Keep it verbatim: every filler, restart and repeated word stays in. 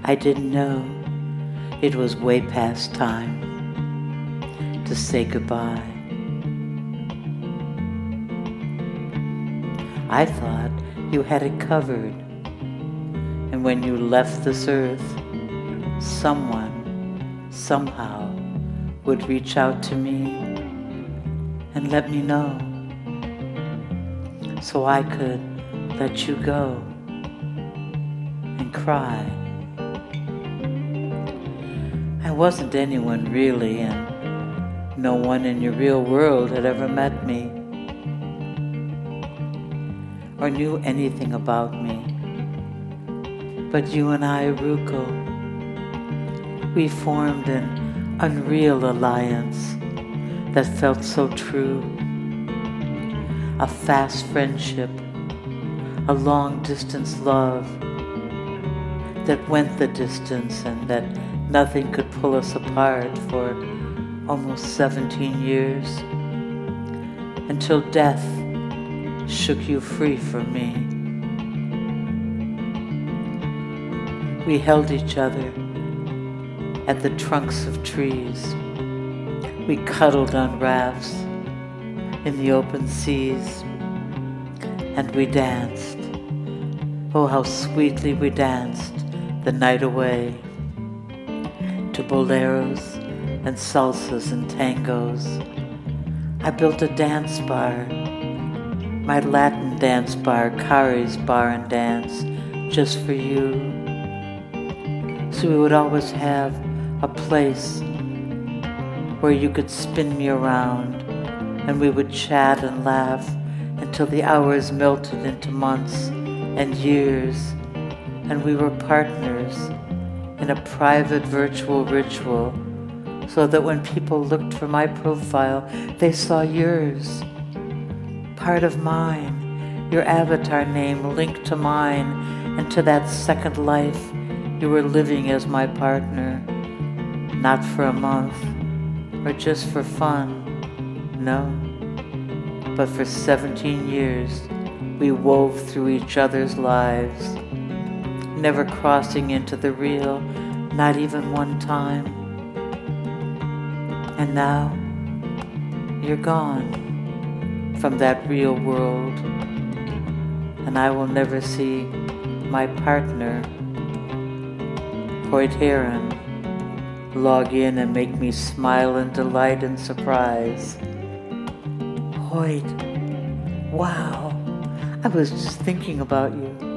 I didn't know it was way past time to say goodbye. I thought you had it covered, and when you left this earth, someone, somehow, would reach out to me and let me know, so I could let you go and cry. I wasn't anyone really, and no one in your real world had ever met me or knew anything about me. But you and I, Ruko, we formed an unreal alliance that felt so true. A fast friendship, a long-distance love that went the distance and that nothing could pull us apart for almost seventeen years, until death shook you free from me. We held each other at the trunks of trees. We cuddled on rafts in the open seas, and we danced. Oh, how sweetly we danced the night away to boleros and salsas and tangos. I built a dance bar, my Latin dance bar, Kari's Bar and Dance, just for you. So we would always have a place where you could spin me around, and we would chat and laugh until the hours melted into months and years, and we were partners in a private virtual ritual, so that when people looked for my profile, they saw yours, part of mine, your avatar name linked to mine, and to that second life you were living as my partner, not for a month or just for fun, no, but for seventeen years we wove through each other's lives, never crossing into the real, not even one time. And now you're gone from that real world, and I will never see my partner, Hoyt Heron, log in and make me smile in delight and surprise. Hoyt, wow, I was just thinking about you.